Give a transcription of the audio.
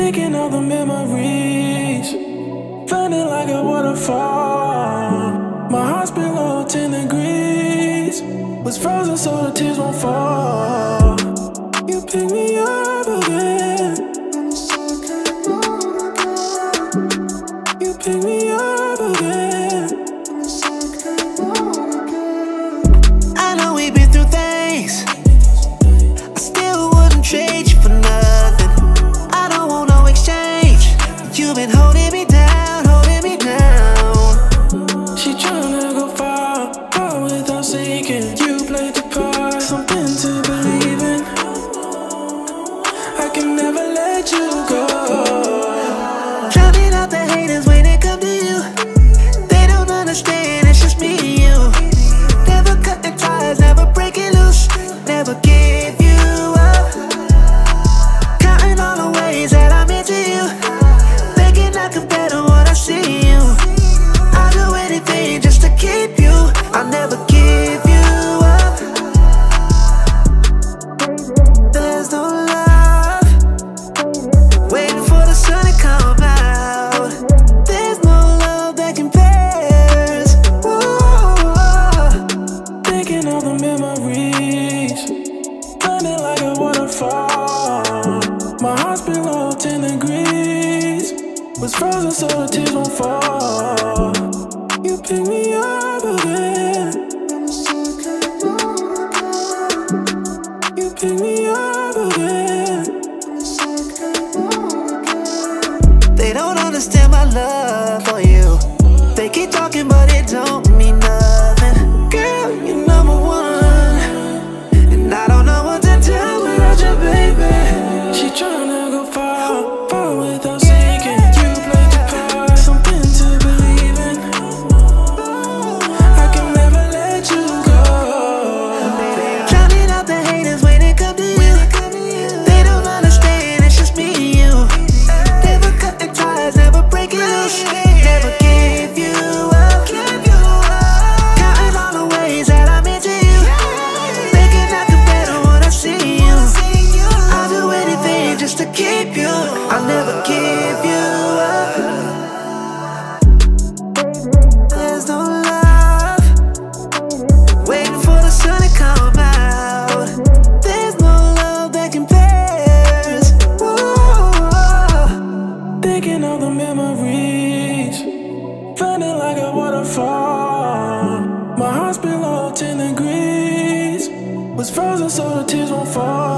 Thinking of the memories, feeling like a waterfall. My heart's below 10 degrees, was frozen so the tears won't fall. You pick me up again, you pick me up again. I know we've been through things, I still wouldn't trade you for nothing. I don't want no exchange, you've been holding me down, holding me down. She tryna go far, far without seeking. You played the part, something to believe in. I can never let you go. Drowning out the haters when it come to you. They don't understand, it's just me and you. Never cutting ties, never breaking loose, never give you up. Counting all the ways that I'm into you, thinking I can better what I see you. I'll do anything just to keep you, I'll never give you up. There's no love waiting for the sun to come out. There's no love that compares. Ooh. Thinking of the memories, feeling like a waterfall. My heart's below 10 degrees, was frozen so the tears won't fall. You pick me up again, you pick me up again. They don't understand my love for you. They keep talking but it don't mean nothing. Girl, you're number one, and I don't know what to do without you, baby. She tryna go far, far without seeking. You played the part, something to believe in. I can never let you go. Drowning out the haters when it come to you. They don't understand, it's just me and you. Never cutting ties, never breaking loose, never give you up. Counting all the ways that I'm into you, thinking I can better when I see you. I'll do anything just to keep you, I'll never give you up. There's no love waiting for the sun to come out. There's no love that compares. Ooh. Thinking of the memories, feeling like a waterfall. My heart's below 10 degrees, was frozen so the tears won't fall.